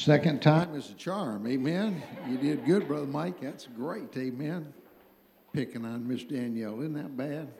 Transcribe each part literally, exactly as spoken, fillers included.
Second time is a charm, amen. You did good, Brother Mike. That's great, amen. Picking on Miss Danielle, isn't that bad?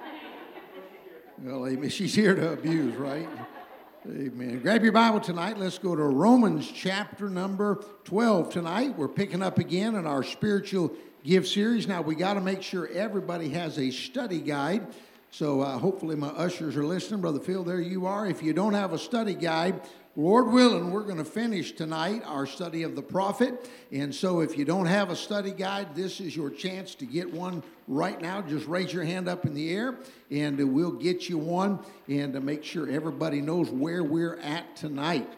Well, amen. She's here to abuse, right? Amen. Grab your Bible tonight. Let's go to Romans chapter number twelve tonight. We're picking up again in our spiritual gift series. Now, we got to make sure everybody has a study guide. So uh, hopefully my ushers are listening. Brother Phil, there you are. If you don't have a study guide, Lord willing, we're going to finish tonight our study of the prophet. And so if you don't have a study guide, this is your chance to get one right now. Just raise your hand up in the air, and we'll get you one, and to make sure everybody knows where we're at tonight.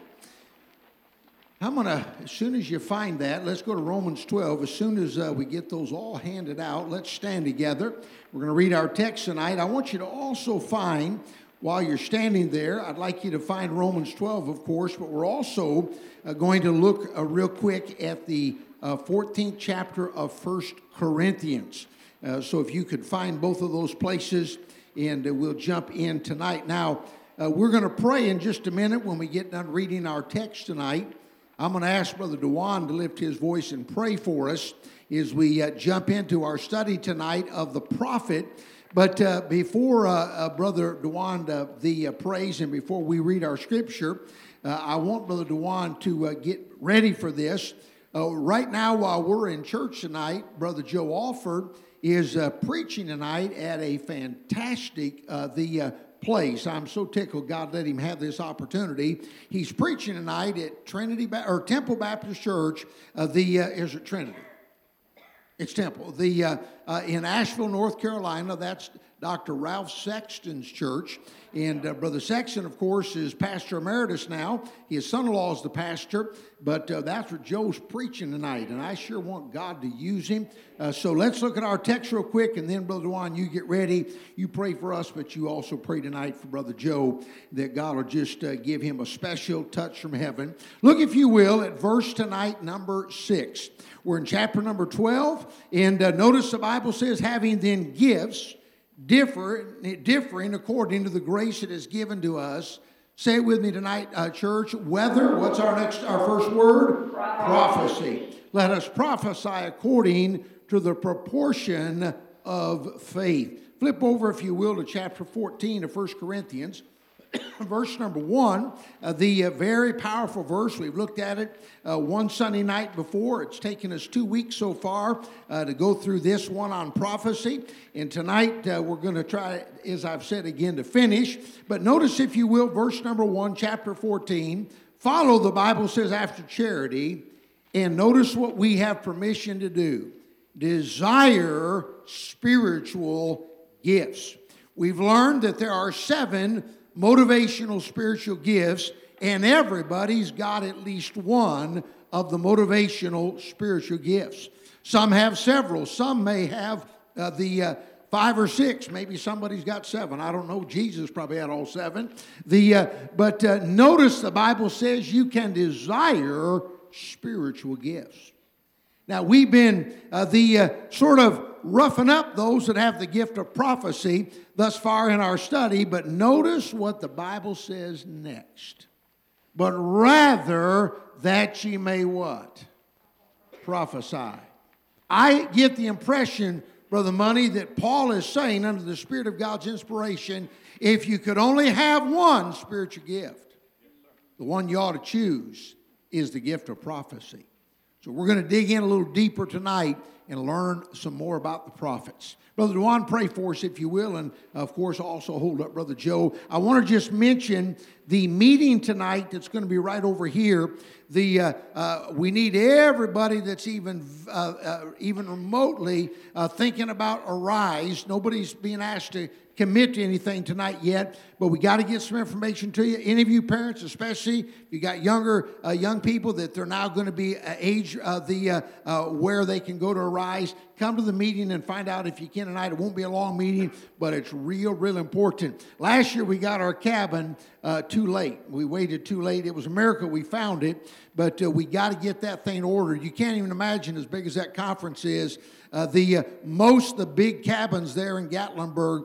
I'm going to, as soon as you find that, let's go to Romans twelve. As soon as uh, we get those all handed out, let's stand together. We're going to read our text tonight. I want you to also find, while you're standing there, I'd like you to find Romans twelve, of course, but we're also uh, going to look uh, real quick at the uh, fourteenth chapter of First Corinthians. Uh, so if you could find both of those places, and uh, we'll jump in tonight. Now, uh, we're going to pray in just a minute when we get done reading our text tonight. I'm going to ask Brother Dewan to lift his voice and pray for us as we uh, jump into our study tonight of the prophet. But uh, before uh, uh, Brother Dewan uh, the uh, praise, and before we read our scripture, uh, I want Brother Dewan to uh, get ready for this. Uh, right now, while we're in church tonight, Brother Joe Alford is uh, preaching tonight at a fantastic uh, the uh, place. I'm so tickled God let him have this opportunity. He's preaching tonight at Trinity ba- or Temple Baptist Church. Uh, the uh, is it Trinity? It's Temple. The uh, uh, in Asheville, North Carolina. That's Doctor Ralph Sexton's church. And uh, Brother Sexton, of course, is pastor emeritus now. His son-in-law is the pastor. But uh, that's where Joe's preaching tonight. And I sure want God to use him. Uh, so let's look at our text real quick. And then, Brother Juan, you get ready. You pray for us, but you also pray tonight for Brother Joe, that God will just uh, give him a special touch from heaven. Look, if you will, at verse tonight, number six. We're in chapter number twelve. And uh, notice the Bible says, having then gifts, differ, differing according to the grace that is given to us. Say it with me tonight, uh, church. Whether, what's our next, our first word? Prophecy. Let us prophesy according to the proportion of faith. Flip over, if you will, to chapter fourteen of First Corinthians. Verse number one, uh, the uh, very powerful verse. We've looked at it uh, one Sunday night before. It's taken us two weeks so far uh, to go through this one on prophecy. And tonight uh, we're going to try, as I've said again, to finish. But notice, if you will, verse number one, chapter fourteen. Follow, the Bible says, after charity. And notice what we have permission to do. Desire spiritual gifts. We've learned that there are seven motivational spiritual gifts, and everybody's got at least one of the motivational spiritual gifts. Some have several. Some may have uh, the uh, five or six. Maybe somebody's got seven. I don't know. Jesus probably had all seven. The uh, but uh, notice the Bible says you can desire spiritual gifts. Now, we've been uh, the uh, sort of roughing up those that have the gift of prophecy thus far in our study, but notice what the Bible says next. But rather that ye may what? Prophesy. I get the impression, Brother Money, that Paul is saying under the Spirit of God's inspiration, if you could only have one spiritual gift, the one you ought to choose is the gift of prophecy. So we're going to dig in a little deeper tonight and learn some more about the prophets. Brother Dewan, pray for us, if you will, and of course also hold up Brother Joe. I want to just mention the meeting tonight that's going to be right over here. The uh, uh, we need everybody that's even uh, uh, even remotely uh, thinking about Arise. Nobody's being asked to commit to anything tonight yet, but we got to get some information to you. Any of you parents, especially if you got younger uh, young people that they're now going to be uh, age uh, the uh, uh, where they can go to Arise, come to the meeting and find out if you can tonight. It won't be a long meeting, but it's real, real important. Last year we got our cabin uh, too late. We waited too late. It was a miracle we found it, but uh, we got to get that thing ordered. You can't even imagine, as big as that conference is, Uh, the uh, most of the big cabins there in Gatlinburg are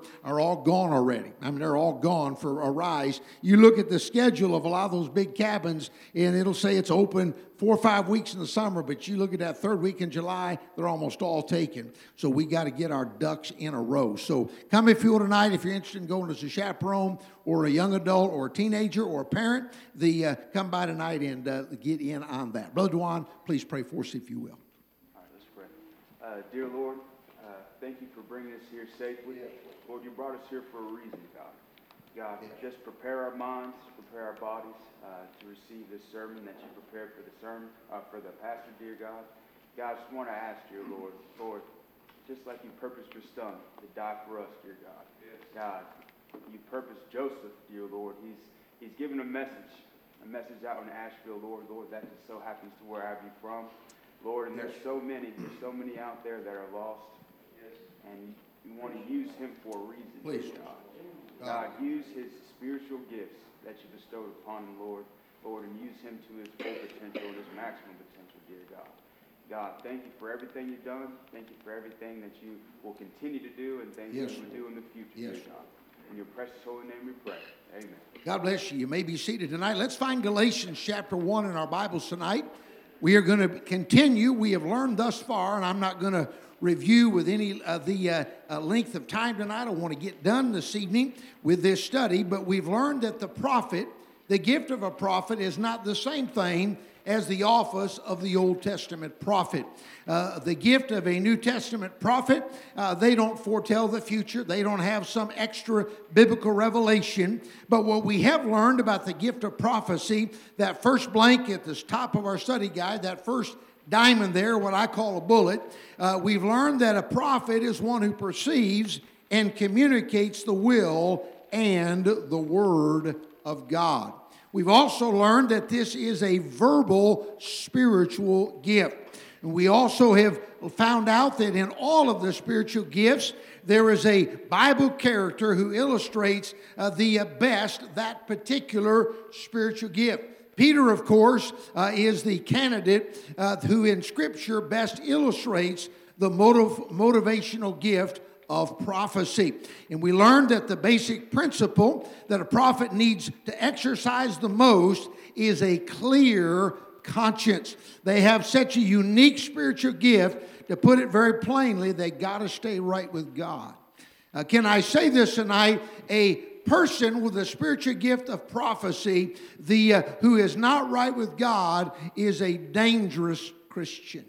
all gone already. I mean, they're all gone for a rise. You look at the schedule of a lot of those big cabins, and it'll say it's open four or five weeks in the summer, but you look at that third week in July, they're almost all taken. So we got to get our ducks in a row. So come if you will tonight, if you're interested in going as a chaperone or a young adult or a teenager or a parent, the uh, come by tonight and uh, get in on that. Brother Dwan, please pray for us if you will. All right, let's pray. Uh, dear Lord, uh, thank you for bringing us here safely. Lord, you brought us here for a reason, God. God, just prepare our minds, prepare our bodies uh, to receive this sermon that you prepared for the sermon, uh, for the pastor, dear God. God, I just want to ask you, Lord, Lord, just like you purposed your son to die for us, dear God. Yes. God, you purposed Joseph, dear Lord. He's he's given a message, a message out in Asheville, Lord, Lord, that just so happens to where I be from, Lord. And there's so many, there's so many out there that are lost, yes. And you, you want to use him for a reason, please, dear God. God, use his spiritual gifts that you bestowed upon him, Lord, Lord, and use him to his full potential and his maximum potential, dear God. God, thank you for everything you've done. Thank you for everything that you will continue to do and things yes, that you will do in the future, yes, dear God. In your precious holy name we pray. Amen. God bless you. You may be seated tonight. Let's find Galatians chapter one in our Bibles tonight. We are going to continue. We have learned thus far, and I'm not going to review with any of uh, the uh, uh, length of time tonight. I want to get done this evening with this study, but we've learned that the prophet, the gift of a prophet, is not the same thing as the office of the Old Testament prophet. Uh, the gift of a New Testament prophet, uh, they don't foretell the future. They don't have some extra biblical revelation. But what we have learned about the gift of prophecy, that first blank at the top of our study guide, that first diamond there, what I call a bullet, uh, we've learned that a prophet is one who perceives and communicates the will and the word of God. We've also learned that this is a verbal spiritual gift. And we also have found out that in all of the spiritual gifts, there is a Bible character who illustrates uh, the uh, best that particular spiritual gift. Peter, of course, uh, is the candidate uh, who in Scripture best illustrates the motiv- motivational gift of prophecy. And we learned that the basic principle that a prophet needs to exercise the most is a clear conscience. They have such a unique spiritual gift, to put it very plainly, they got to stay right with God. Uh, can I say this tonight? A person with a spiritual gift of prophecy, the uh, who is not right with God, is a dangerous Christian.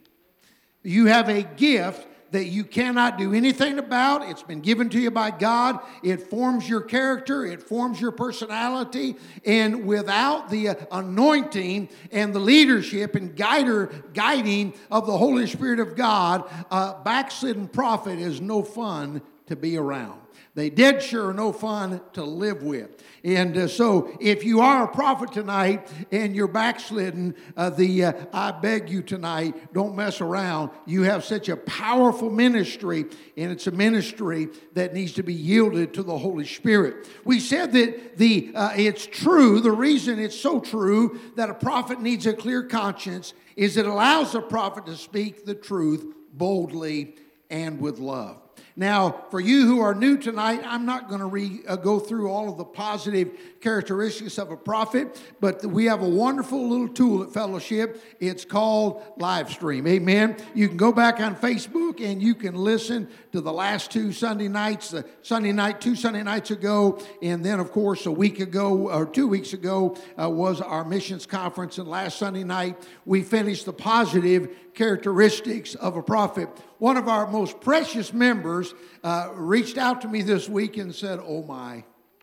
You have a gift that you cannot do anything about. It's been given to you by God. It forms your character. It forms your personality. And without the uh, anointing and the leadership and guider, guiding of the Holy Spirit of God, a backslidden prophet is no fun to be around. They dead sure are no fun to live with. And uh, so if you are a prophet tonight and you're backslidden, uh, the uh, I beg you tonight, don't mess around. You have such a powerful ministry, and it's a ministry that needs to be yielded to the Holy Spirit. We said that the uh, it's true, the reason it's so true that a prophet needs a clear conscience is it allows a prophet to speak the truth boldly and with love. Now, for you who are new tonight, I'm not going to re, uh, go through all of the positive characteristics of a prophet, but we have a wonderful little tool at Fellowship. It's called Livestream. Amen. You can go back on Facebook and you can listen to the last two Sunday nights, uh, Sunday night, two Sunday nights ago, and then, of course, a week ago or two weeks ago uh, was our missions conference, and last Sunday night we finished the positive characteristics of a prophet. One of our most precious members uh, reached out to me this week and said, oh my,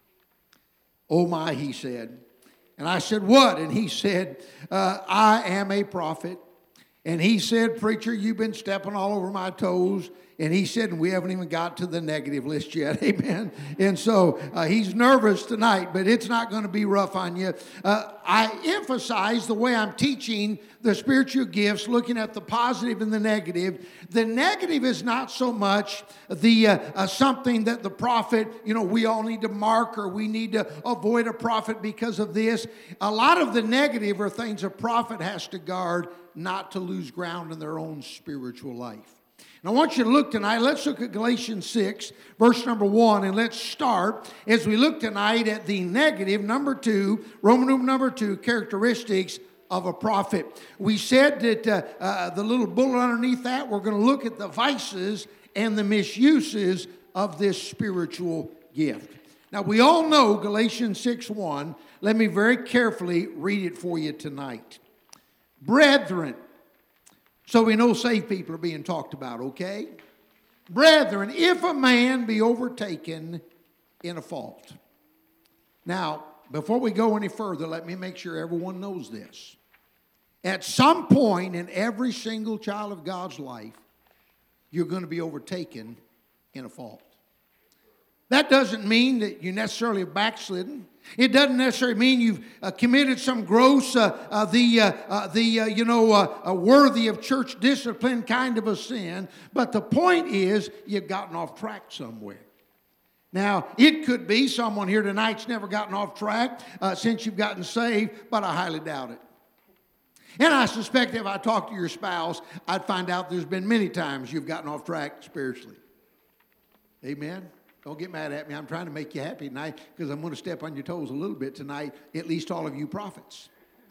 oh my, he said. And I said, what? And he said, uh, I am a prophet. And he said, preacher, you've been stepping all over my toes. And he said, and we haven't even got to the negative list yet. Amen. And so uh, he's nervous tonight, but it's not going to be rough on you. Uh, I emphasize the way I'm teaching the spiritual gifts, looking at the positive and the negative. The negative is not so much the uh, uh, something that the prophet, you know, we all need to mark or we need to avoid a prophet because of this. A lot of the negative are things a prophet has to guard not to lose ground in their own spiritual life. And I want you to look tonight. Let's look at Galatians six, verse number one, and let's start as we look tonight at the negative, number two, Roman numeral number two, characteristics of a prophet. We said that uh, uh, the little bullet underneath that, we're going to look at the vices and the misuses of this spiritual gift. Now, we all know Galatians six one. Let me very carefully read it for you tonight. Brethren, so we know saved people are being talked about, okay? Brethren, if a man be overtaken in a fault. Now, before we go any further, let me make sure everyone knows this. At some point in every single child of God's life, you're going to be overtaken in a fault. That doesn't mean that you necessarily have backslidden. It doesn't necessarily mean you've uh, committed some gross, uh, uh, the, uh, uh, the uh, you know, uh, uh, worthy of church discipline kind of a sin. But the point is, you've gotten off track somewhere. Now, it could be someone here tonight's never gotten off track uh, since you've gotten saved, but I highly doubt it. And I suspect if I talk to your spouse, I'd find out there's been many times you've gotten off track spiritually. Amen? Don't get mad at me. I'm trying to make you happy tonight because I'm going to step on your toes a little bit tonight, at least all of you prophets.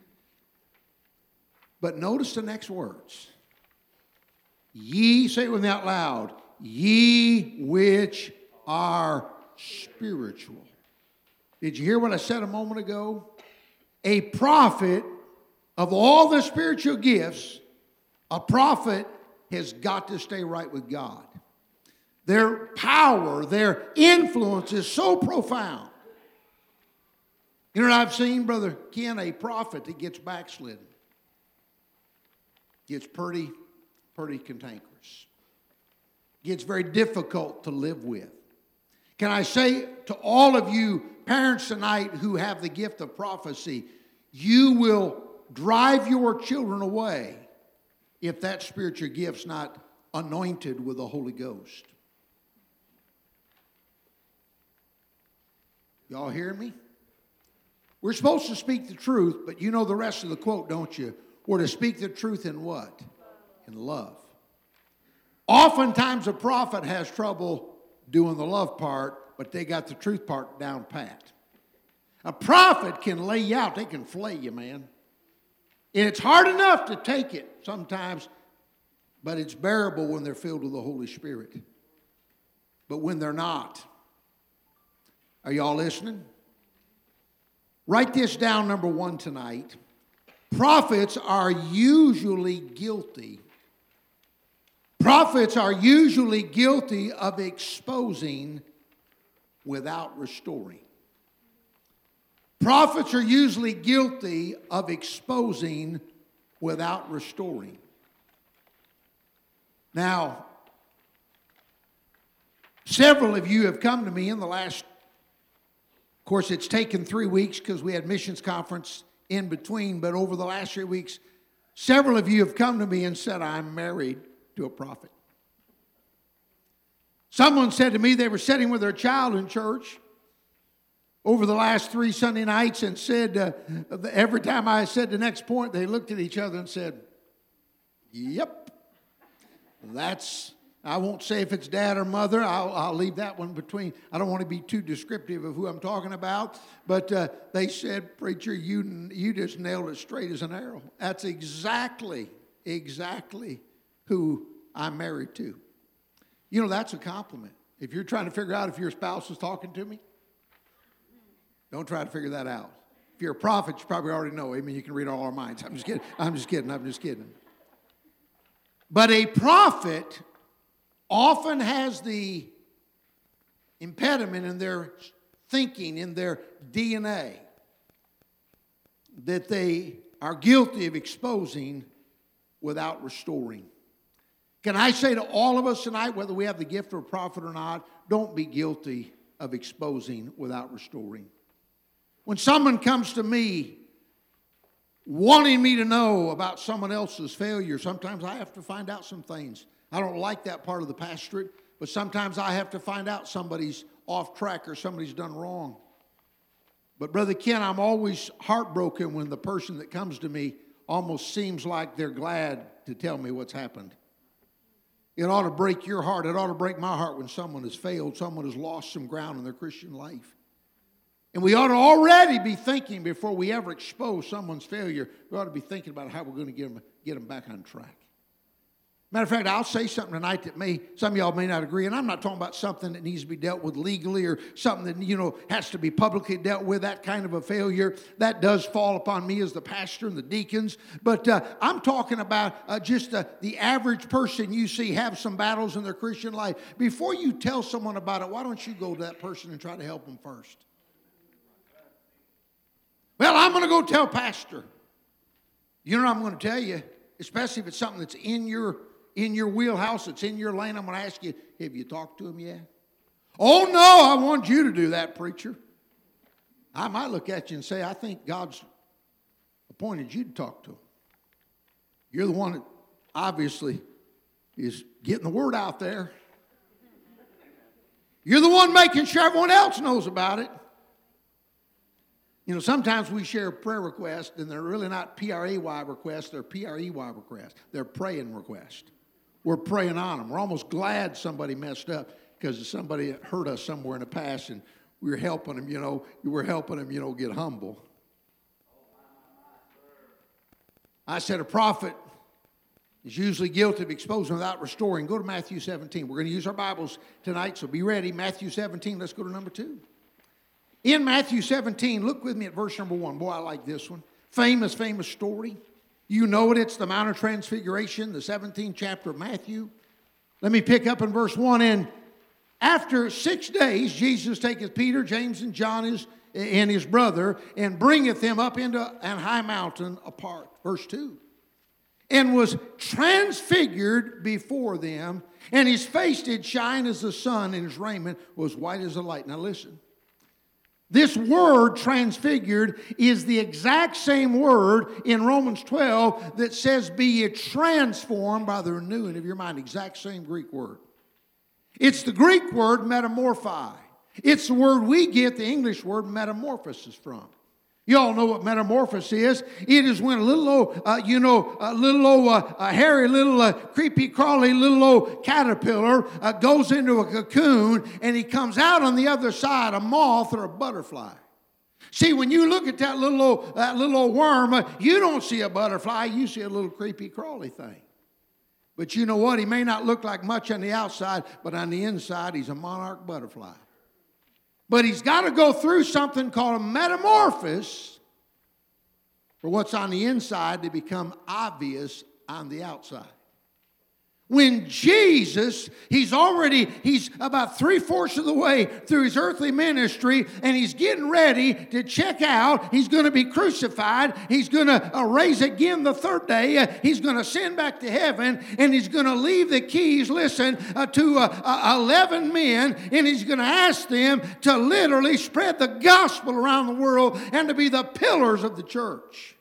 But notice the next words. Ye, say it with me out loud, ye which are spiritual. Did you hear what I said a moment ago? A prophet, of all the spiritual gifts, a prophet has got to stay right with God. Their power, their influence is so profound. You know what I've seen, Brother Ken? A prophet that gets backslidden gets pretty, pretty cantankerous. Gets very difficult to live with. Can I say to all of you parents tonight who have the gift of prophecy, you will drive your children away if that spiritual gift's not anointed with the Holy Ghost. Y'all hear me? We're supposed to speak the truth, but you know the rest of the quote, don't you? We're to speak the truth in what? In love. Oftentimes a prophet has trouble doing the love part, but they got the truth part down pat. A prophet can lay you out. They can flay you, man. And it's hard enough to take it sometimes, but it's bearable when they're filled with the Holy Spirit. But when they're not, are y'all listening? Write this down, number one, tonight. Prophets are usually guilty. Prophets are usually guilty of exposing without restoring. Prophets are usually guilty of exposing without restoring. Now, several of you have come to me in the last, of course, it's taken three weeks because we had missions conference in between, but over the last three weeks, several of you have come to me and said, I'm married to a prophet. Someone said to me they were sitting with their child in church over the last three Sunday nights and said, uh, every time I said the next point, they looked at each other and said, yep, that's, I won't say if it's dad or mother. I'll, I'll leave that one between. I don't want to be too descriptive of who I'm talking about. But uh, they said, preacher, you, you just nailed it straight as an arrow. That's exactly, exactly who I'm married to. You know, that's a compliment. If you're trying to figure out if your spouse is talking to me, don't try to figure that out. If you're a prophet, you probably already know. I mean, you can read all our minds. I'm just kidding. I'm just kidding. I'm just kidding. But a prophet often has the impediment in their thinking, in their D N A, that they are guilty of exposing without restoring. Can I say to all of us tonight, whether we have the gift of a prophet or not, don't be guilty of exposing without restoring. When someone comes to me wanting me to know about someone else's failure, sometimes I have to find out some things. I don't like that part of the pastorate, but sometimes I have to find out somebody's off track or somebody's done wrong. But Brother Ken, I'm always heartbroken when the person that comes to me almost seems like they're glad to tell me what's happened. It ought to break your heart. It ought to break my heart when someone has failed, someone has lost some ground in their Christian life. And we ought to already be thinking before we ever expose someone's failure, we ought to be thinking about how we're going to get them, get them back on track. Matter of fact, I'll say something tonight that may, some of y'all may not agree, and I'm not talking about something that needs to be dealt with legally or something that, you know, has to be publicly dealt with, that kind of a failure. That does fall upon me as the pastor and the deacons. But uh, I'm talking about uh, just uh, the average person you see have some battles in their Christian life. Before you tell someone about it, why don't you go to that person and try to help them first? Well, I'm going to go tell pastor. You know what I'm going to tell you? Especially if it's something that's in your in your wheelhouse, it's in your lane, I'm going to ask you, have you talked to him yet? Oh, no, I want you to do that, preacher. I might look at you and say, I think God's appointed you to talk to him. You're the one that obviously is getting the word out there. You're the one making sure everyone else knows about it. You know, sometimes we share prayer requests, and they're really not P R A Y requests, they're P R E Y requests. They're praying requests. We're praying on them. We're almost glad somebody messed up because somebody hurt us somewhere in the past, and we were helping them, you know, we were helping them, you know, get humble. I said a prophet is usually guilty of exposing without restoring. Go to Matthew seventeen. We're going to use our Bibles tonight, so be ready. Matthew seventeen, let's go to number two. In Matthew seventeen, look with me at verse number one. Boy, I like this one. Famous, famous story. You know it. It's the Mount of Transfiguration, the seventeenth chapter of Matthew. Let me pick up in verse one. And after six days, Jesus taketh Peter, James, and John his, and his brother, and bringeth them up into an high mountain apart. Verse two. And was transfigured before them, and his face did shine as the sun, and his raiment was white as the light. Now listen. This word transfigured is the exact same word in Romans twelve that says, be ye transformed by the renewing of your mind. Exact same Greek word. It's the Greek word metamorphi. It's the word we get the English word metamorphosis from. You all know what metamorphosis is. It is when a little old, uh, you know, a little old uh, a hairy, little uh, creepy, crawly, little old caterpillar uh, goes into a cocoon and he comes out on the other side, a moth or a butterfly. See, when you look at that little old, that little old worm, uh, you don't see a butterfly. You see a little creepy, crawly thing. But you know what? He may not look like much on the outside, but on the inside, he's a monarch butterfly. But he's got to go through something called a metamorphosis for what's on the inside to become obvious on the outside. When Jesus, he's already, he's about three-fourths of the way through his earthly ministry, and he's getting ready to check out. He's going to be crucified. He's going to uh, raise again the third day. Uh, he's going to ascend back to heaven, and he's going to leave the keys, listen, uh, to uh, uh, eleven men, and he's going to ask them to literally spread the gospel around the world and to be the pillars of the church.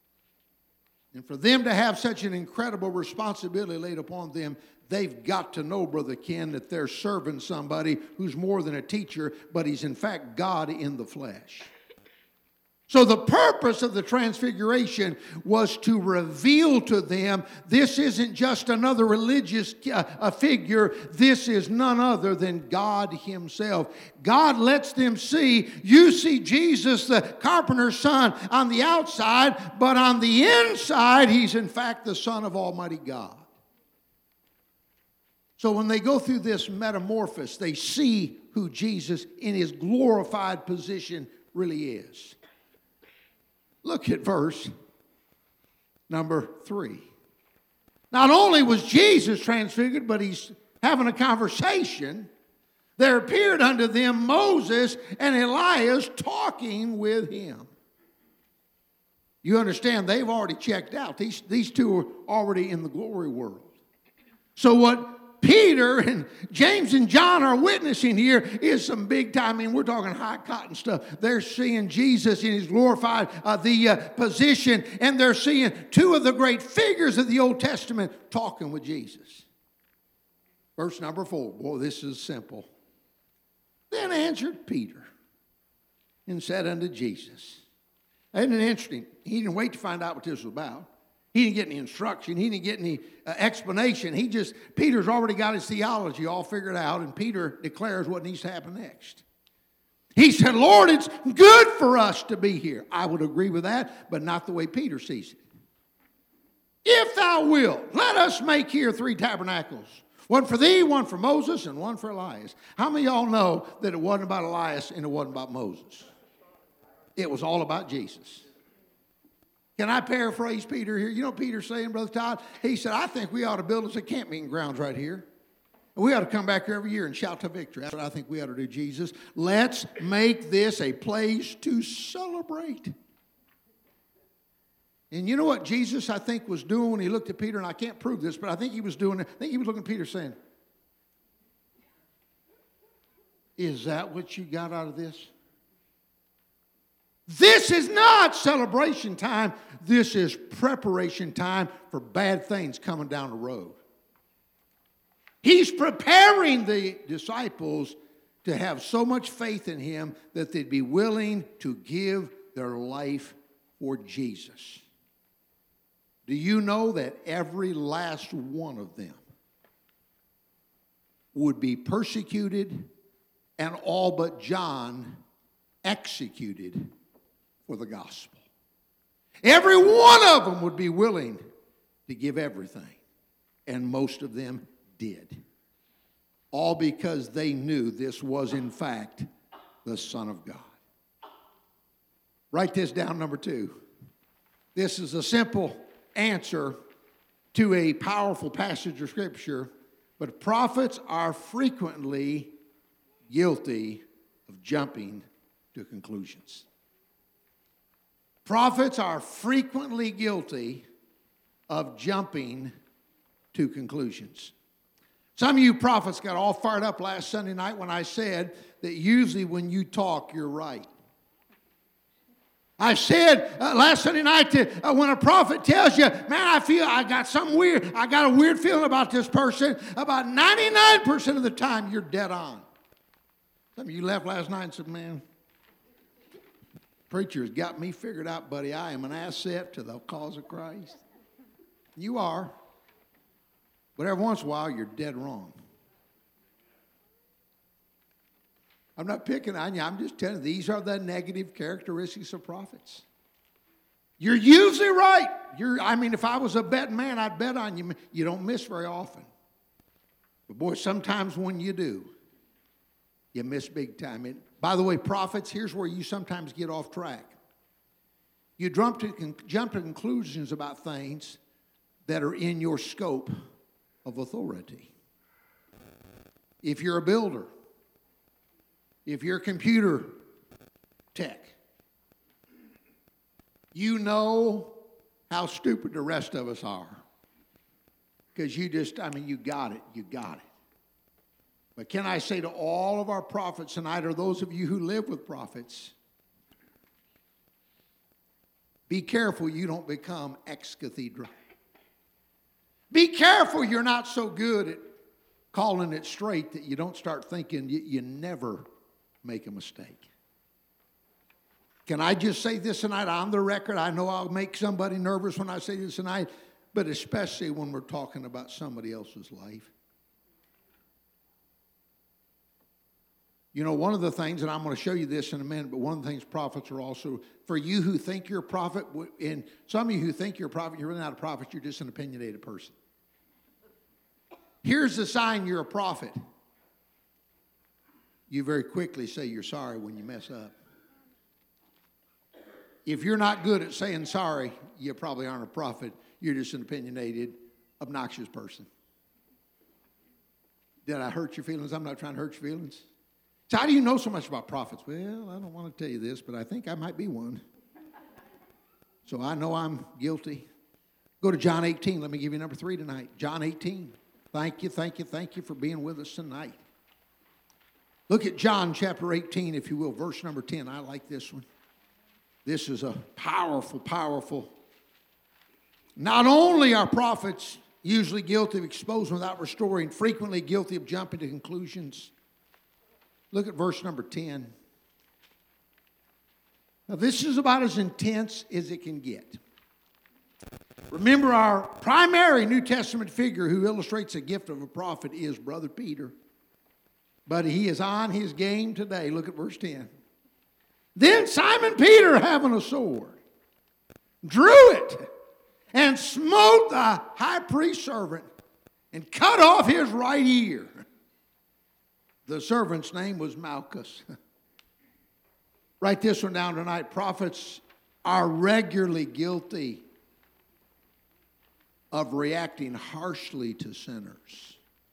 And for them to have such an incredible responsibility laid upon them, they've got to know, Brother Ken, that they're serving somebody who's more than a teacher, but he's in fact God in the flesh. So the purpose of the transfiguration was to reveal to them this isn't just another religious uh, a figure. This is none other than God himself. God lets them see, you see Jesus, the carpenter's son, on the outside, but on the inside, he's in fact the Son of Almighty God. So when they go through this metamorphosis, they see who Jesus in his glorified position really is. Look at verse number three. Not only was Jesus transfigured, but he's having a conversation. There appeared unto them Moses and Elias talking with him. You understand, they've already checked out. These, these two are already in the glory world. So what Peter and James and John are witnessing here is some big time. I mean, we're talking high cotton stuff. They're seeing Jesus in his glorified uh, the uh, position, and they're seeing two of the great figures of the Old Testament talking with Jesus. Verse number four. Boy, this is simple. Then answered Peter and said unto Jesus. Isn't it interesting? He didn't wait to find out what this was about. He didn't get any instruction. He didn't get any uh, explanation. He just, Peter's already got his theology all figured out, and Peter declares what needs to happen next. He said, Lord, it's good for us to be here. I would agree with that, but not the way Peter sees it. If thou wilt, let us make here three tabernacles. One for thee, one for Moses, and one for Elias. How many of y'all know that it wasn't about Elias and it wasn't about Moses? It was all about Jesus. Can I paraphrase Peter here? You know what Peter's saying, Brother Todd? He said, I think we ought to build us a camp meeting grounds right here. We ought to come back here every year and shout to victory. That's what I think we ought to do, Jesus. Let's make this a place to celebrate. And you know what Jesus, I think, was doing when he looked at Peter, and I can't prove this, but I think he was doing it. I think he was looking at Peter saying, is that what you got out of this? This is not celebration time. This is preparation time for bad things coming down the road. He's preparing the disciples to have so much faith in him that they'd be willing to give their life for Jesus. Do you know that every last one of them would be persecuted and all but John executed for the gospel? Every one of them would be willing to give everything, and most of them did. All because they knew this was, in fact, the Son of God. Write this down, number two. This is a simple answer to a powerful passage of Scripture, but prophets are frequently guilty of jumping to conclusions. Prophets are frequently guilty of jumping to conclusions. Some of you prophets got all fired up last Sunday night when I said that usually when you talk, you're right. I said uh, last Sunday night that uh, when a prophet tells you, man, I feel I got something weird. I got a weird feeling about this person. About ninety-nine percent of the time, you're dead on. Some of you left last night and said, man, preacher's got me figured out, buddy. I am an asset to the cause of Christ. You are. But every once in a while, you're dead wrong. I'm not picking on you. I'm just telling you, these are the negative characteristics of prophets. You're usually right. You're, I mean, if I was a betting man, I'd bet on you. You don't miss very often. But boy, sometimes when you do, you miss big time. And by the way, prophets, here's where you sometimes get off track. You jump to, jump to conclusions about things that are in your scope of authority. If you're a builder, if you're a computer tech, you know how stupid the rest of us are. Because you just, I mean, you got it, you got it. But can I say to all of our prophets tonight, or those of you who live with prophets, be careful you don't become ex cathedra. Be careful you're not so good at calling it straight that you don't start thinking you, you never make a mistake. Can I just say this tonight on the record? I know I'll make somebody nervous when I say this tonight, but especially when we're talking about somebody else's life. You know, one of the things, and I'm going to show you this in a minute, but one of the things prophets are also, for you who think you're a prophet, and some of you who think you're a prophet, you're really not a prophet, you're just an opinionated person. Here's the sign you're a prophet. You very quickly say you're sorry when you mess up. If you're not good at saying sorry, you probably aren't a prophet. You're just an opinionated, obnoxious person. Did I hurt your feelings? I'm not trying to hurt your feelings. So how do you know so much about prophets? Well, I don't want to tell you this, but I think I might be one. So I know I'm guilty. Go to John eighteen. Let me give you number three tonight. John eighteen. Thank you, thank you, thank you for being with us tonight. Look at John chapter eighteen, if you will, verse number ten. I like this one. This is a powerful, powerful. Not only are prophets usually guilty of exposing without restoring, frequently guilty of jumping to conclusions. Look at verse number ten. Now, this is about as intense as it can get. Remember, our primary New Testament figure who illustrates the gift of a prophet is Brother Peter. But he is on his game today. Look at verse ten. Then Simon Peter, having a sword, drew it and smote the high priest's servant and cut off his right ear. The servant's name was Malchus. Write this one down tonight. Prophets are regularly guilty of reacting harshly to sinners.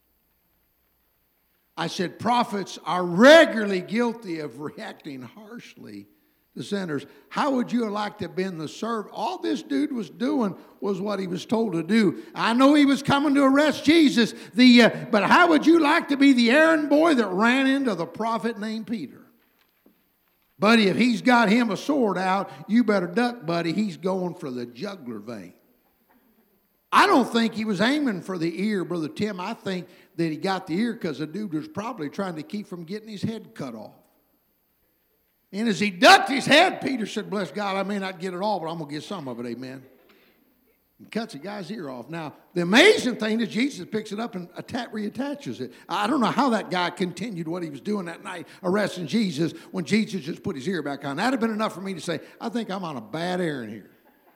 I said prophets are regularly guilty of reacting harshly to sinners. How would you have liked to have been the servant? All this dude was doing was what he was told to do. I know he was coming to arrest Jesus, the, uh, but how would you like to be the errand boy that ran into the prophet named Peter? Buddy, if he's got him a sword out, you better duck, buddy. He's going for the jugular vein. I don't think he was aiming for the ear, Brother Tim. I think that he got the ear because the dude was probably trying to keep from getting his head cut off. And as he ducked his head, Peter said, bless God, I may not get it all, but I'm going to get some of it, amen. And cuts the guy's ear off. Now, the amazing thing is Jesus picks it up and atta- reattaches it. I don't know how that guy continued what he was doing that night, arresting Jesus, when Jesus just put his ear back on. That would have been enough for me to say, I think I'm on a bad errand here.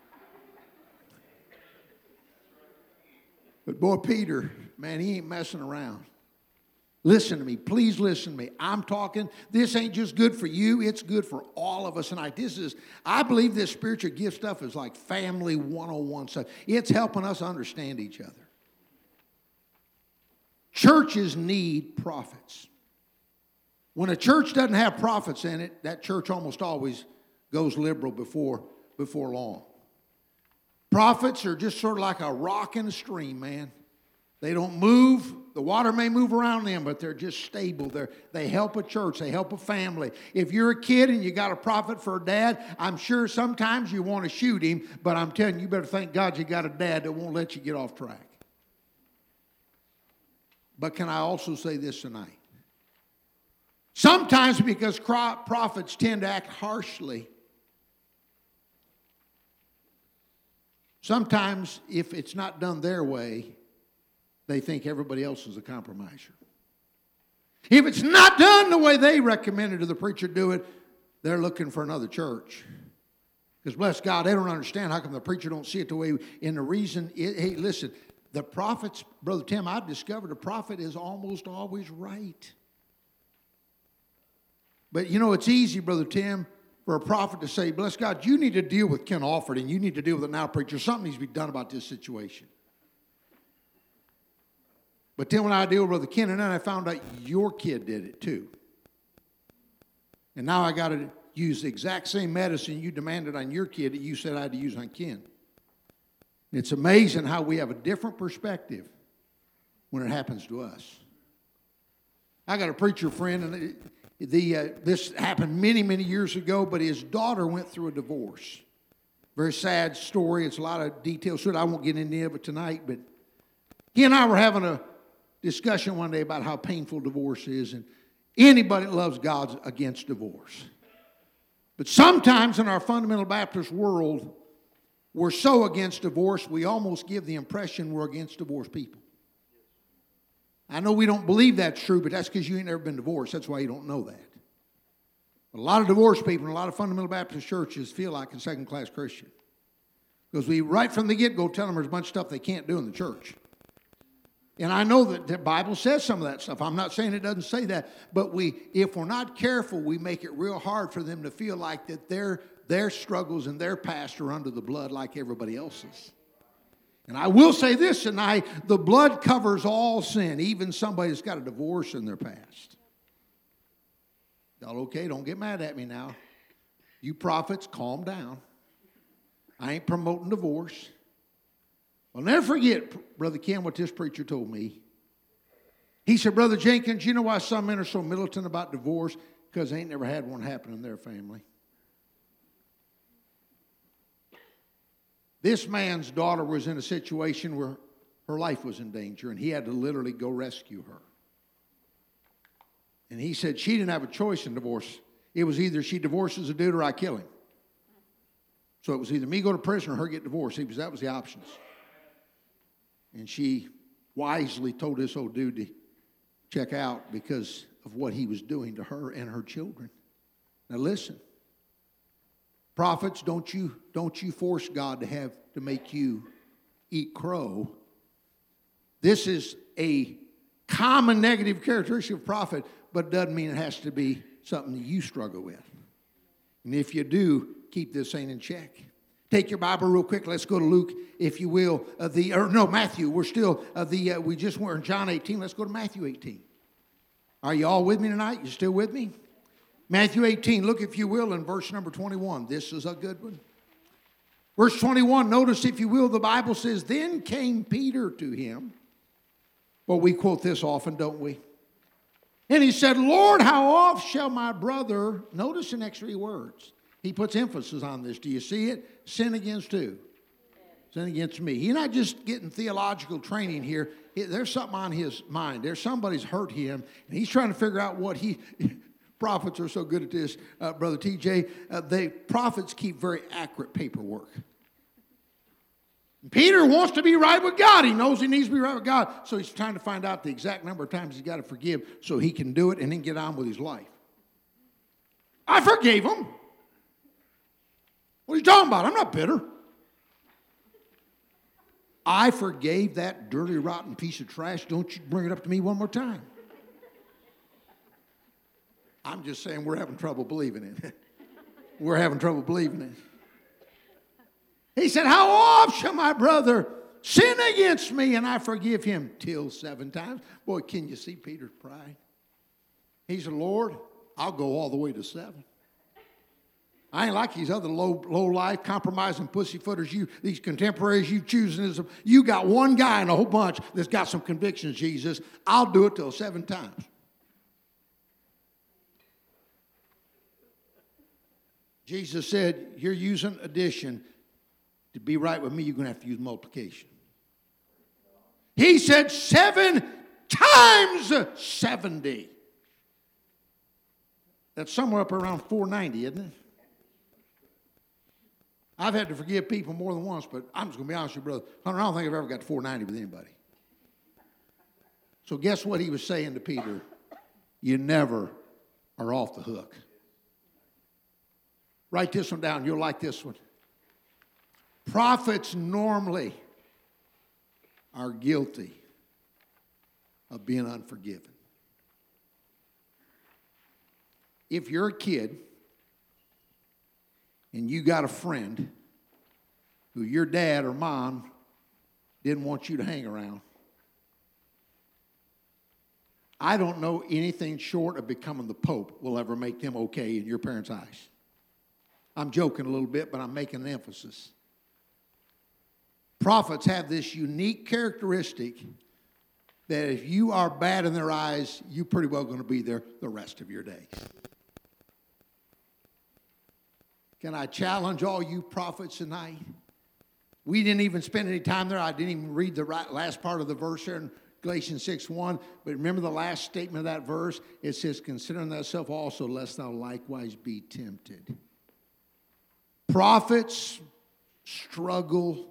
But boy, Peter, man, he ain't messing around. Listen to me. Please listen to me. I'm talking. This ain't just good for you. It's good for all of us tonight. This is, I believe this spiritual gift stuff is like family one oh one stuff. It's helping us understand each other. Churches need prophets. When a church doesn't have prophets in it, that church almost always goes liberal before, before long. Prophets are just sort of like a rock in a stream, man. They don't move. The water may move around them, but they're just stable. They're, they help a church. They help a family. If you're a kid and you got a prophet for a dad, I'm sure sometimes you want to shoot him, but I'm telling you, you better thank God you got a dad that won't let you get off track. But can I also say this tonight? Sometimes because prophets tend to act harshly, sometimes if it's not done their way, they think everybody else is a compromiser. If it's not done the way they recommended to the preacher do it, they're looking for another church. Because bless God, they don't understand how come the preacher don't see it the way. And the reason, it, hey, listen, the prophets, Brother Tim, I've discovered a prophet is almost always right. But you know, it's easy, Brother Tim, for a prophet to say, bless God, you need to deal with Ken Alford and you need to deal with it now, preacher. Something needs to be done about this situation. But then when I deal with Brother Ken, and then I found out your kid did it too. And now I got to use the exact same medicine you demanded on your kid that you said I had to use on Ken. It's amazing how we have a different perspective when it happens to us. I got a preacher friend, and the uh, this happened many, many years ago, but his daughter went through a divorce. Very sad story. It's a lot of details to it. I won't get into it tonight, but he and I were having a discussion one day about how painful divorce is, and anybody that loves God's against divorce. But sometimes in our fundamental Baptist world, we're so against divorce, we almost give the impression we're against divorced people. I know we don't believe that's true, but that's because you ain't never been divorced. That's why you don't know that. But a lot of divorced people in a lot of fundamental Baptist churches feel like a second-class Christian. Because we, right from the get-go, tell them there's a bunch of stuff they can't do in the church. And I know that the Bible says some of that stuff. I'm not saying it doesn't say that. But we, if we're not careful, we make it real hard for them to feel like that their, their struggles and their past are under the blood like everybody else's. And I will say this tonight, the blood covers all sin, even somebody that's got a divorce in their past. Y'all okay? Don't get mad at me now. You prophets, calm down. I ain't promoting divorce. I'll never forget, Brother Ken, what this preacher told me. He said, Brother Jenkins, you know why some men are so militant about divorce? Because they ain't never had one happen in their family. This man's daughter was in a situation where her life was in danger, and he had to literally go rescue her. And he said she didn't have a choice in divorce. It was either she divorces a dude or I kill him. So it was either me go to prison or her get divorced. Because that was the options. And she wisely told this old dude to check out because of what he was doing to her and her children. Now listen. Prophets, don't you, don't you force God to have to make you eat crow. This is a common negative characteristic of a prophet, but it doesn't mean it has to be something that you struggle with. And if you do, keep this thing in check. Take your Bible real quick. Let's go to Luke, if you will. Uh, the or no Matthew. We're still uh, the uh, we just were in John eighteen. Let's go to Matthew eighteen. Are you all with me tonight? You still with me? Matthew eighteen. Look, if you will, in verse number twenty-one. This is a good one. Verse twenty-one. Notice, if you will, the Bible says, "Then came Peter to him." Well, we quote this often, don't we? And he said, "Lord, how oft shall my brother," notice the next three words. He puts emphasis on this. Do you see it? Sin against who? Sin against me. He's not just getting theological training here. There's something on his mind. There's somebody's hurt him, and he's trying to figure out what he... Prophets are so good at this, uh, Brother T J. Uh, they prophets keep very accurate paperwork. Peter wants to be right with God. He knows he needs to be right with God, so he's trying to find out the exact number of times he's got to forgive so he can do it and then get on with his life. I forgave him. What are you talking about? I'm not bitter. I forgave that dirty, rotten piece of trash. Don't you bring it up to me one more time. I'm just saying we're having trouble believing it. We're having trouble believing it. He said, "How oft shall my brother sin against me and I forgive him? Till seven times." Boy, can you see Peter's pride? He said, "Lord, I'll go all the way to seven. I ain't like these other low, low life, compromising pussyfooters, you, these contemporaries you choosing. You got one guy in a whole bunch that's got some convictions, Jesus. I'll do it till seven times. Jesus said, "You're using addition. To be right with me, you're going to have to use multiplication." He said seven times seventy. That's somewhere up around four ninety, isn't it? I've had to forgive people more than once, but I'm just going to be honest with you, brother. I don't think I've ever got to four ninety with anybody. So guess what he was saying to Peter? You never are off the hook. Write this one down. You'll like this one. Prophets normally are guilty of being unforgiven. If you're a kid and you got a friend who your dad or mom didn't want you to hang around, I don't know anything short of becoming the Pope will ever make them okay in your parents' eyes. I'm joking a little bit, but I'm making an emphasis. Prophets have this unique characteristic that if you are bad in their eyes, you're pretty well going to be there the rest of your days. Can I challenge all you prophets tonight? We didn't even spend any time there. I didn't even read the right, last part of the verse here in Galatians six one. But remember the last statement of that verse? It says, "Consider thyself also, lest thou likewise be tempted." Prophets struggle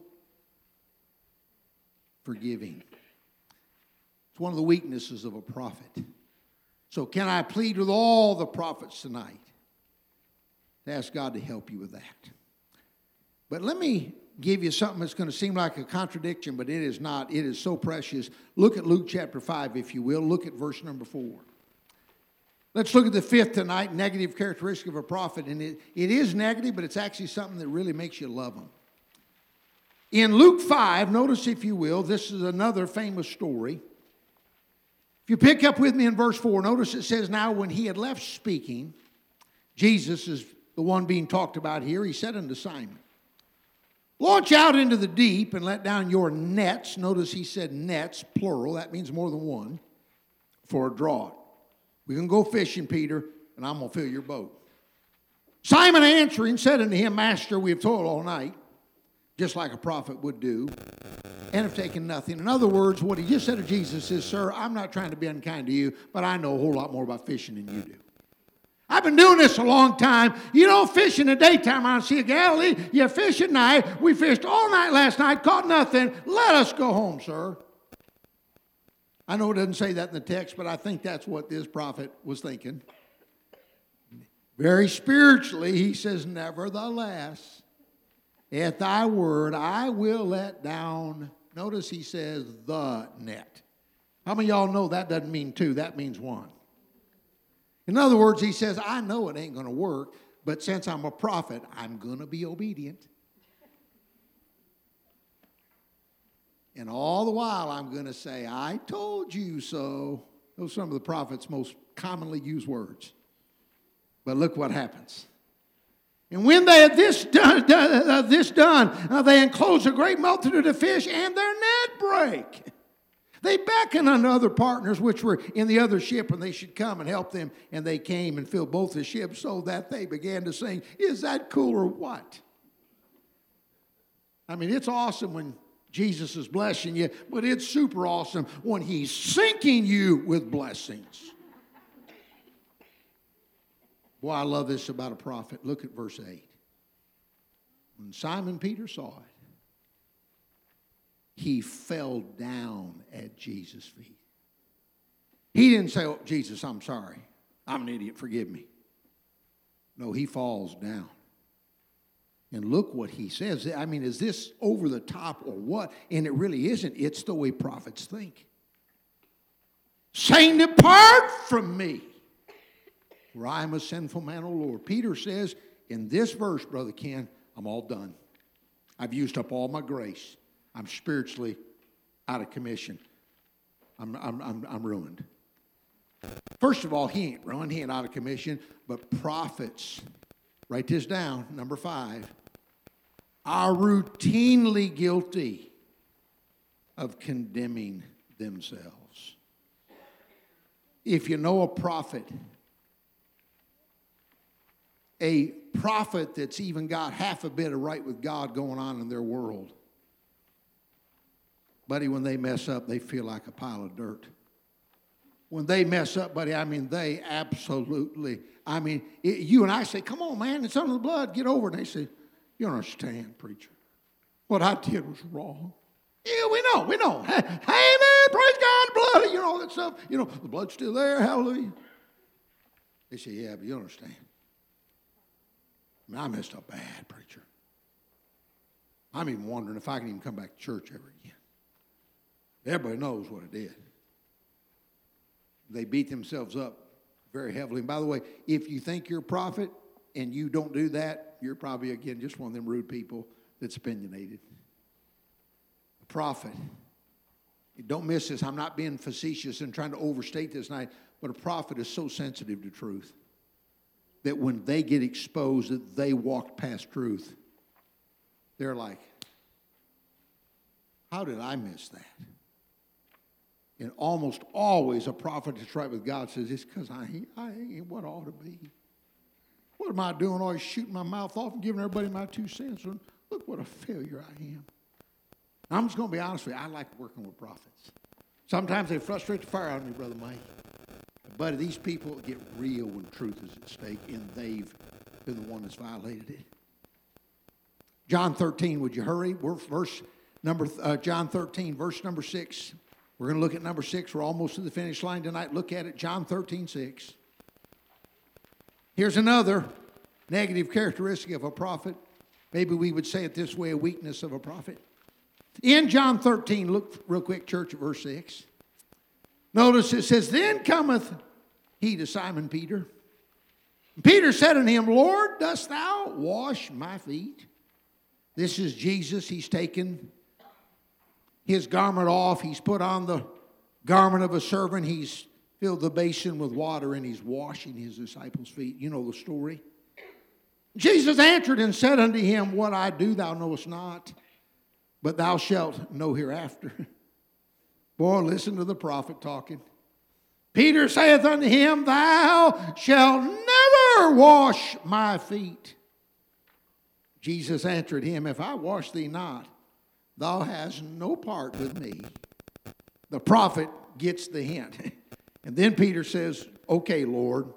forgiving. It's one of the weaknesses of a prophet. So can I plead with all the prophets tonight to ask God to help you with that? But let me give you something that's going to seem like a contradiction, but it is not. It is so precious. Look at Luke chapter five, if you will. Look at verse number four. Let's look at the fifth tonight, negative characteristic of a prophet. And it, it is negative, but it's actually something that really makes you love them. In Luke five, notice if you will, this is another famous story. If you pick up with me in verse four, notice it says, "Now when he had left speaking," Jesus is the one being talked about here, "he said unto Simon, launch out into the deep and let down your nets." Notice he said nets, plural. That means more than one. "For a draught. We can go fishing, Peter, and I'm going to fill your boat." Simon answering said unto him, "Master, we have toiled all night," just like a prophet would do, "and have taken nothing." In other words, what he just said to Jesus is, "Sir, I'm not trying to be unkind to you, but I know a whole lot more about fishing than you do. I've been doing this a long time. You don't fish in the daytime on the Sea of Galilee. You fish at night. We fished all night last night, caught nothing. Let us go home, sir. I know it doesn't say that in the text, but I think that's what this prophet was thinking. Very spiritually, he says, nevertheless, at thy word, I will let down. Notice he says, the net. How many of y'all know that doesn't mean two? That means one. In other words, he says, I know it ain't going to work, but since I'm a prophet, I'm going to be obedient. And all the while, I'm going to say, I told you so. Those are some of the prophet's most commonly used words. But look what happens. And when they had this done, uh, this done uh, they enclosed a great multitude of fish, and their net brake. They beckoned unto other partners which were in the other ship, and they should come and help them. And they came and filled both the ships, so that they began to sing, is that cool or what? I mean, it's awesome when Jesus is blessing you, but it's super awesome when he's sinking you with blessings. Boy, I love this about a prophet. Look at verse eight. When Simon Peter saw it, he fell down at Jesus' feet. He didn't say, oh, Jesus, I'm sorry. I'm an idiot. Forgive me. No, he falls down. And look what he says. I mean, is this over the top or what? And it really isn't. It's the way prophets think. Saying, depart from me, for I am a sinful man, O Lord. Peter says in this verse, Brother Ken, I'm all done. I've used up all my grace. I'm spiritually out of commission. I'm, I'm, I'm, I'm ruined. First of all, he ain't ruined. He ain't out of commission. But prophets, write this down, number five, are routinely guilty of condemning themselves. If you know a prophet, a prophet that's even got half a bit of right with God going on in their world, buddy, when they mess up, they feel like a pile of dirt. When they mess up, buddy, I mean, they absolutely, I mean, it, you and I say, come on, man, it's under the blood, get over it. And they say, you don't understand, preacher. What I did was wrong. Yeah, we know, we know. Hey, man, praise God, blood, you know, all that stuff. You know, the blood's still there, hallelujah. They say, yeah, but you don't understand. I mean, I messed up bad, preacher. I'm even wondering if I can even come back to church ever again. Everybody knows what I did. They beat themselves up very heavily. And by the way, if you think you're a prophet and you don't do that, you're probably, again, just one of them rude people that's opinionated. A prophet. Don't miss this. I'm not being facetious and trying to overstate this night, but a prophet is so sensitive to truth that when they get exposed that they walked past truth, they're like, how did I miss that? And almost always a prophet that's right with God says, it's because I ain't, I ain't what I ought to be. What am I doing? Always shooting my mouth off and giving everybody my two cents. And look what a failure I am. I'm just going to be honest with you. I like working with prophets. Sometimes they frustrate the fire out of me, Brother Mike. But these people get real when truth is at stake, and they've been the one that's violated it. John thirteen, would you hurry? We're verse number uh, John thirteen, verse number six. We're going to look at number six. We're almost to the finish line tonight. Look at it, John thirteen, six. Here's another negative characteristic of a prophet. Maybe we would say it this way, a weakness of a prophet. In John thirteen, look real quick, church, at verse six. Notice it says, then cometh he to Simon Peter. Peter said unto him, Lord, dost thou wash my feet? This is Jesus. He's taken his garment off. He's put on the garment of a servant. He's filled the basin with water, and he's washing his disciples' feet. You know the story. Jesus answered and said unto him, what I do thou knowest not, but thou shalt know hereafter. Boy, listen to the prophet talking. Peter saith unto him, thou shalt never wash my feet. Jesus answered him, if I wash thee not, thou hast no part with me. The prophet gets the hint. And then Peter says, okay, Lord,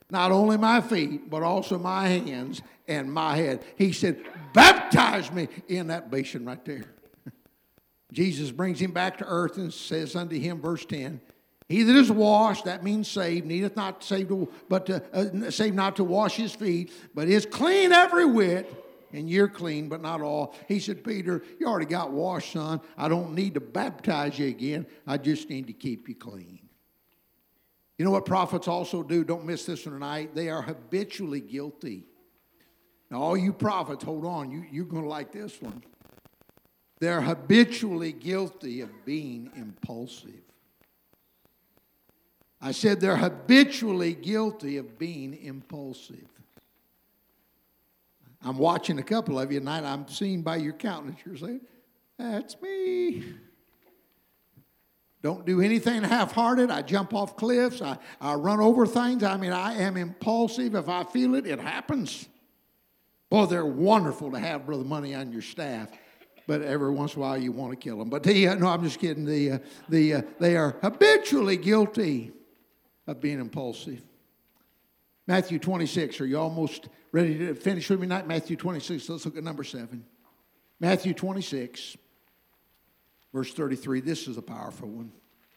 not only my feet, but also my hands and my head. He said, baptize me in that basin right there. Jesus brings him back to earth and says unto him, verse ten, he that is washed, that means saved, needeth not save to, but to, uh, save not to wash his feet, but is clean every whit, and you're clean, but not all. He said, Peter, you already got washed, son. I don't need to baptize you again. I just need to keep you clean. You know what prophets also do? Don't miss this one tonight. They are habitually guilty. Now, all you prophets, hold on. You, you're going to like this one. They're habitually guilty of being impulsive. I said they're habitually guilty of being impulsive. I'm watching a couple of you tonight. I'm seeing by your countenance, you're saying, that's me. Don't do anything half-hearted. I jump off cliffs. I, I run over things. I mean, I am impulsive. If I feel it, it happens. Boy, they're wonderful to have, Brother Money, on your staff. But every once in a while you want to kill them. But the, uh, no, I'm just kidding. The, uh, the, uh, they are habitually guilty of being impulsive. Matthew twenty-six. Are you almost ready to finish with me tonight? Matthew twenty-six. Let's look at number seven. Matthew twenty-six, verse thirty-three. This is a powerful one.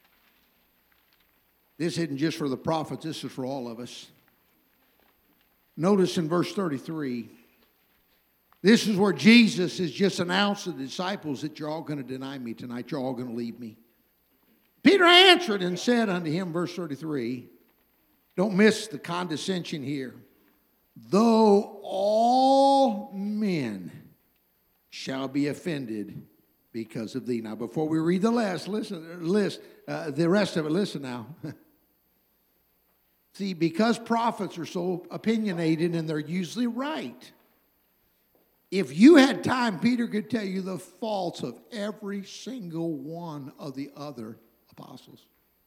This isn't just for the prophets. This is for all of us. Notice in verse thirty-three. This is where Jesus has just announced to the disciples that you're all going to deny me tonight. You're all going to leave me. Peter answered and said unto him, verse thirty-three, don't miss the condescension here. Though all men shall be offended because of thee. Now, before we read the last, listen, list, uh, the rest of it, listen now. See, because prophets are so opinionated and they're usually right. If you had time, Peter could tell you the faults of every single one of the other apostles.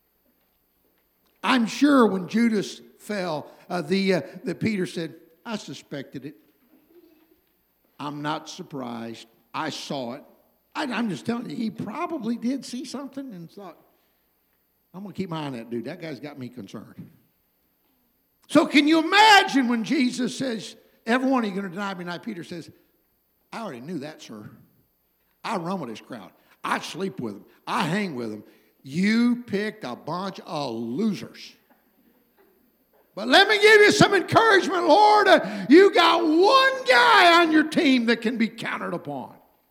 I'm sure when Judas fell, uh, the, uh, the Peter said, I suspected it. I'm not surprised. I saw it. I, I'm just telling you, he probably did see something and thought, I'm going to keep my eye on that dude. That guy's got me concerned. So can you imagine when Jesus says, everyone are you going to deny me tonight? Peter says, I already knew that, sir. I run with this crowd. I sleep with them. I hang with them. You picked a bunch of losers. But let me give you some encouragement, Lord. Uh, you got one guy on your team that can be counted upon.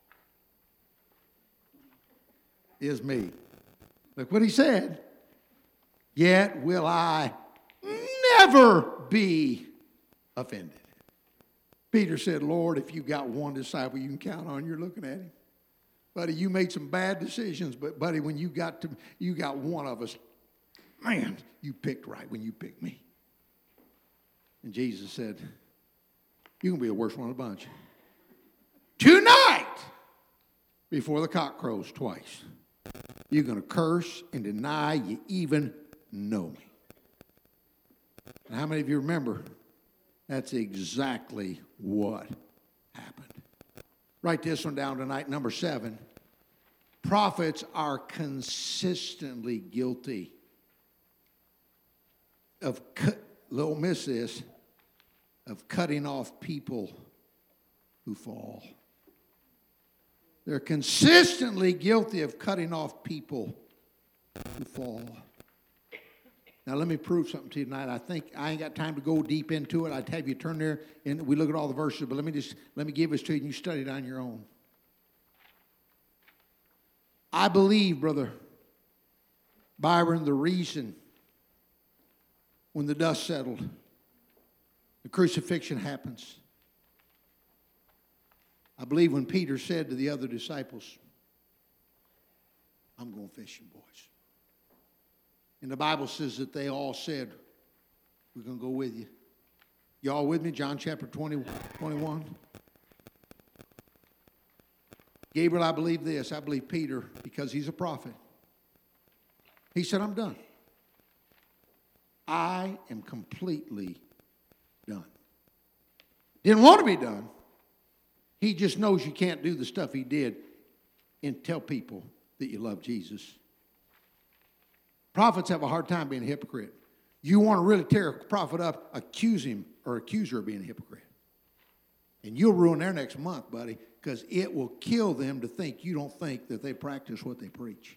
Is me. Look what he said. Yet will I never be offended. Peter said, Lord, if you've got one disciple you can count on, you're looking at him. Buddy, you made some bad decisions, but buddy, when you got to, you got one of us, man, you picked right when you picked me. And Jesus said, you're going to be the worst one of the bunch. Tonight, before the cock crows twice, you're going to curse and deny you even know me. And how many of you remember that's exactly what happened? Write this one down tonight, number seven. Prophets are consistently guilty of, cut, don't miss this, of cutting off people who fall. They're consistently guilty of cutting off people who fall. Now, let me prove something to you tonight. I think I ain't got time to go deep into it. I'd have you turn there and we look at all the verses, but let me just, let me give this to you and you study it on your own. I believe, Brother Byron, the reason when the dust settled, the crucifixion happens. I believe when Peter said to the other disciples, I'm going fishing, boys. And the Bible says that they all said, we're going to go with you. You all with me? John chapter twenty, twenty-one. Gabriel, I believe this. I believe Peter, because he's a prophet. He said, I'm done. I am completely done. Didn't want to be done. He just knows you can't do the stuff he did and tell people that you love Jesus. Prophets have a hard time being a hypocrite. You want to really tear a prophet up, accuse him or accuse her of being a hypocrite. And you'll ruin their next month, buddy, because it will kill them to think you don't think that they practice what they preach.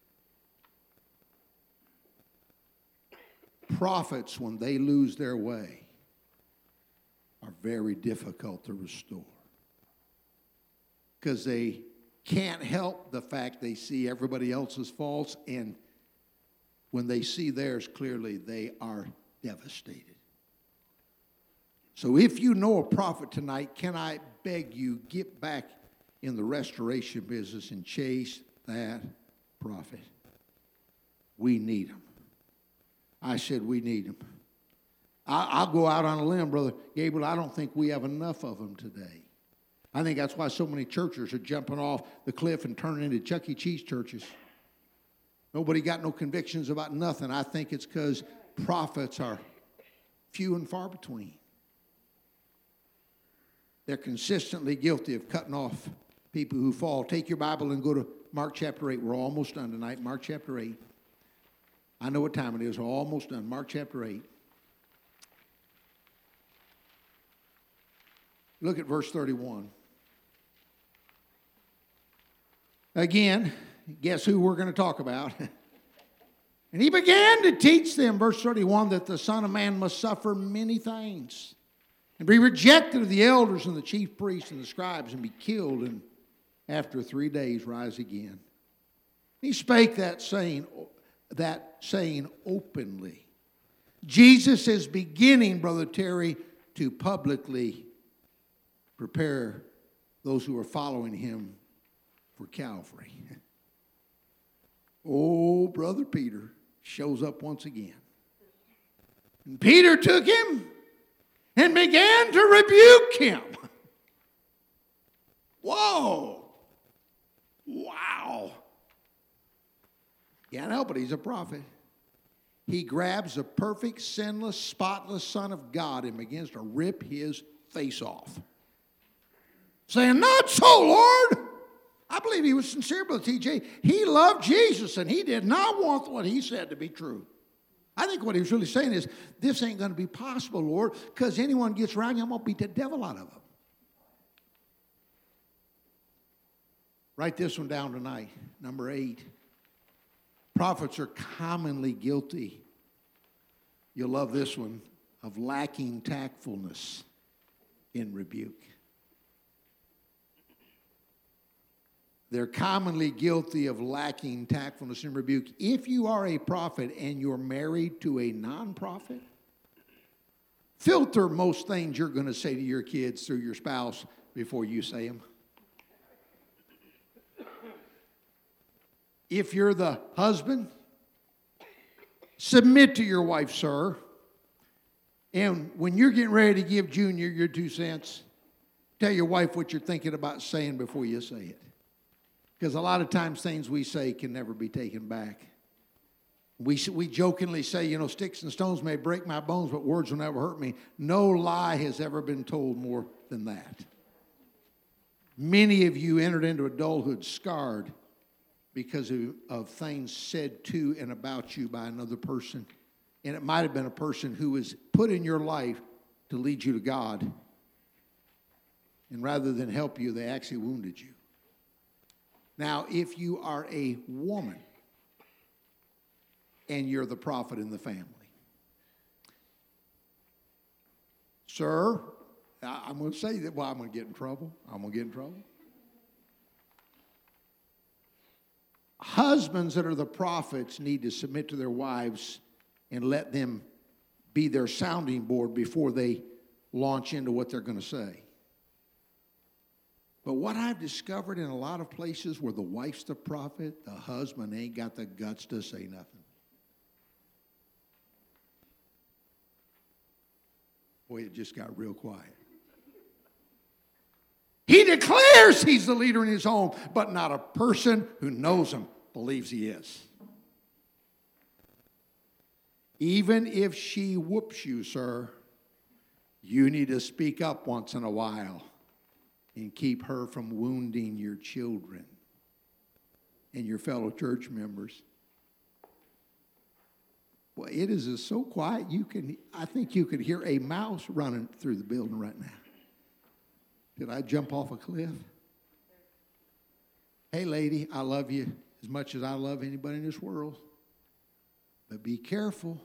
Prophets, when they lose their way, are very difficult to restore. Because they can't help the fact they see everybody else's faults, and when they see theirs clearly, they are devastated. So if you know a prophet tonight, can I beg you, get back in the restoration business and chase that prophet. We need him. I said we need him. I'll go out on a limb, Brother Gabriel. I don't think we have enough of them today. I think that's why so many churches are jumping off the cliff and turning into Chuck E. Cheese churches. Nobody got no convictions about nothing. I think it's because prophets are few and far between. They're consistently guilty of cutting off people who fall. Take your Bible and go to Mark chapter eight. We're almost done tonight. Mark chapter eight. I know what time it is. We're almost done. Mark chapter eight. Look at verse thirty-one. Again, guess who we're going to talk about? And he began to teach them, verse thirty-one, that the Son of Man must suffer many things and be rejected of the elders and the chief priests and the scribes and be killed and after three days rise again. He spake that saying, that saying openly. Jesus is beginning, Brother Terry, to publicly prepare those who are following him for Calvary. Oh, Brother Peter shows up once again. And Peter took him and began to rebuke him. Whoa. Wow. Can't help it. He's a prophet. He grabs the perfect, sinless, spotless Son of God and begins to rip his face off. Saying, not so, Lord. I believe he was sincere, Brother T J. He loved Jesus, and he did not want what he said to be true. I think what he was really saying is, this ain't going to be possible, Lord, because anyone gets around you, I'm going to beat the devil out of them. Write this one down tonight, number eight. Prophets are commonly guilty, you'll love this one, of lacking tactfulness in rebuke. They're commonly guilty of lacking tactfulness in rebuke. If you are a prophet and you're married to a non-prophet, filter most things you're going to say to your kids through your spouse before you say them. If you're the husband, submit to your wife, sir. And when you're getting ready to give Junior your two cents, tell your wife what you're thinking about saying before you say it. Because a lot of times things we say can never be taken back. We, we jokingly say, you know, sticks and stones may break my bones, but words will never hurt me. No lie has ever been told more than that. Many of you entered into adulthood scarred because of, of things said to and about you by another person. And it might have been a person who was put in your life to lead you to God. And rather than help you, they actually wounded you. Now, if you are a woman and you're the prophet in the family, sir, I'm going to say that, well, I'm going to get in trouble. I'm going to get in trouble. Husbands that are the prophets need to submit to their wives and let them be their sounding board before they launch into what they're going to say. But what I've discovered in a lot of places where the wife's the prophet, the husband ain't got the guts to say nothing. Boy, it just got real quiet. He declares he's the leader in his home, but not a person who knows him believes he is. Even if she whoops you, sir, you need to speak up once in a while and keep her from wounding your children and your fellow church members. Well, it is so quiet, you can, I think you could hear a mouse running through the building right now. Did I jump off a cliff? Hey, lady, I love you as much as I love anybody in this world. But be careful.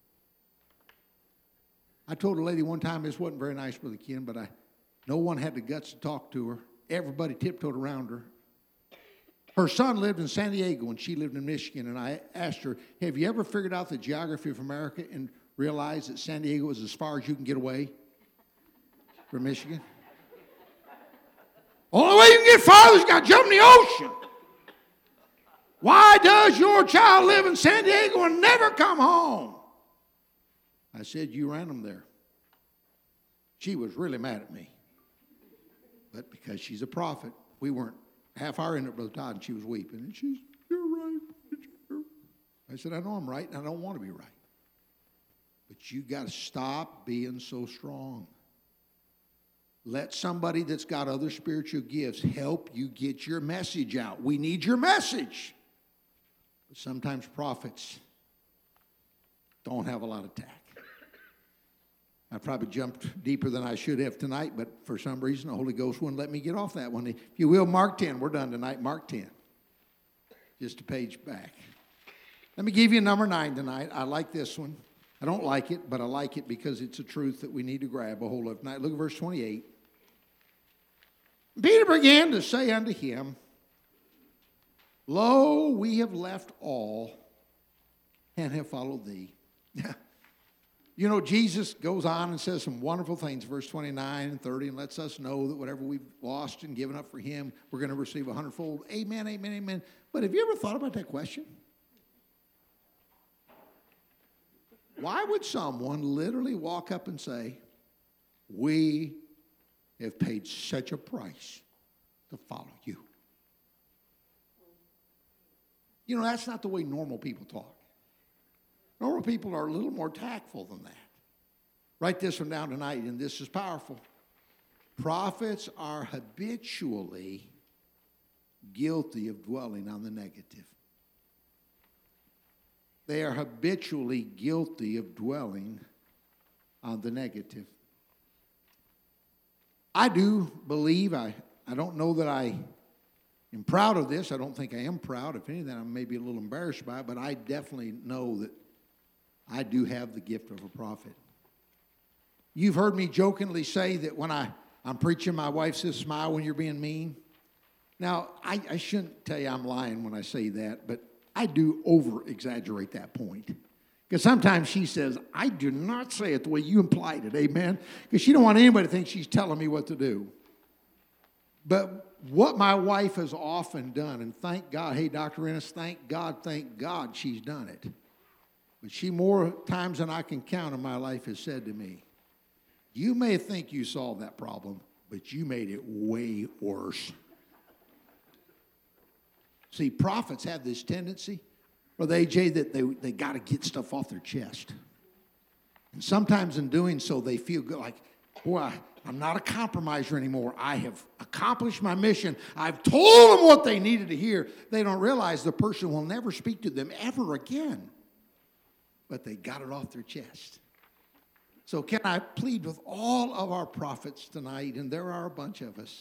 I told a lady one time, this wasn't very nice, Brother Ken, but I, no one had the guts to talk to her. Everybody tiptoed around her. Her son lived in San Diego and she lived in Michigan, and I asked her, have you ever figured out the geography of America and realized that San Diego is as far as you can get away from Michigan? Only way you can get farther is you got to jump in the ocean. Why does your child live in San Diego and never come home? I said, you ran them there. She was really mad at me. But because she's a prophet, we weren't half hour in it, Brother Todd, and she was weeping. And she's, you're right, preacher. I said, I know I'm right, and I don't want to be right. But you got to stop being so strong. Let somebody that's got other spiritual gifts help you get your message out. We need your message. But sometimes prophets don't have a lot of tact. I probably jumped deeper than I should have tonight, but for some reason the Holy Ghost wouldn't let me get off that one. If you will, Mark ten. We're done tonight. Mark ten. Just a page back. Let me give you number nine tonight. I like this one. I don't like it, but I like it because it's a truth that we need to grab a hold of tonight. Look at verse twenty-eight. Peter began to say unto him, Lo, we have left all and have followed thee. You know, Jesus goes on and says some wonderful things, verse twenty-nine and thirty, and lets us know that whatever we've lost and given up for him, we're going to receive a hundredfold. Amen, amen, amen. But have you ever thought about that question? Why would someone literally walk up and say, we have paid such a price to follow you? You know, that's not the way normal people talk. Normal people are a little more tactful than that. Write this one down tonight, and this is powerful. Prophets are habitually guilty of dwelling on the negative. They are habitually guilty of dwelling on the negative. I do believe, I, I don't know that I am proud of this. I don't think I am proud. If anything, I'm maybe a little embarrassed by it, but I definitely know that I do have the gift of a prophet. You've heard me jokingly say that when I, I'm preaching, my wife says, smile when you're being mean. Now, I, I shouldn't tell you I'm lying when I say that, but I do over-exaggerate that point. Because sometimes she says, I do not say it the way you implied it, amen? Because she don't want anybody to think she's telling me what to do. But what my wife has often done, and thank God, hey, Doctor Ennis, thank God, thank God she's done it. But she more times than I can count in my life has said to me, you may think you solved that problem, but you made it way worse. See, prophets have this tendency, Brother A J, that they, they got to get stuff off their chest. And sometimes in doing so, they feel good, like, boy, I, I'm not a compromiser anymore. I have accomplished my mission. I've told them what they needed to hear. They don't realize the person will never speak to them ever again. But they got it off their chest. So can I plead with all of our prophets tonight, and there are a bunch of us,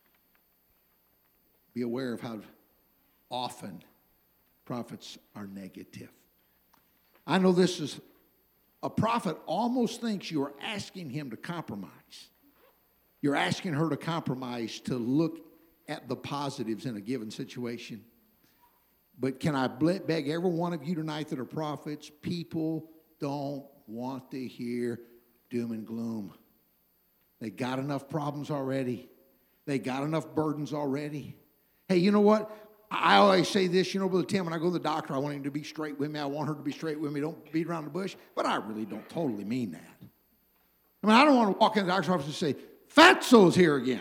be aware of how often prophets are negative. I know this is, a prophet almost thinks you are asking him to compromise. You're asking her to compromise to look at the positives in a given situation. But can I beg every one of you tonight that are prophets, people don't want to hear doom and gloom. They got enough problems already. They got enough burdens already. Hey, you know what? I always say this, you know, Brother Tim, when I go to the doctor, I want him to be straight with me. I want her to be straight with me. Don't beat around the bush. But I really don't totally mean that. I mean, I don't want to walk in the doctor's office and say, Fatso's here again.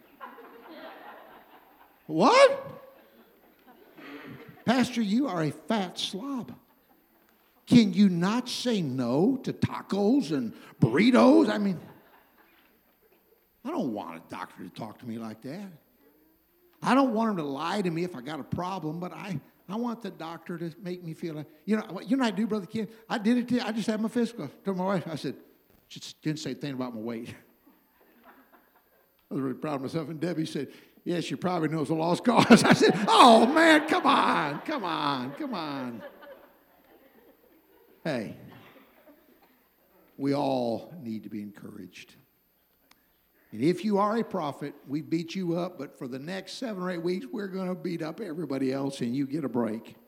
What? Pastor, you are a fat slob. Can you not say no to tacos and burritos? I mean, I don't want a doctor to talk to me like that. I don't want him to lie to me if I got a problem, but I, I want the doctor to make me feel like, you know, you know what I do, Brother Ken? I did it, too. I just had my physical. I told my wife, I said, just didn't say a thing about my weight. I was really proud of myself. And Debbie said, yes, she probably knows a lost cause. I said, oh, man, come on, come on, come on. Hey, we all need to be encouraged. And if you are a prophet, we beat you up, but for the next seven or eight weeks, we're going to beat up everybody else, and you get a break.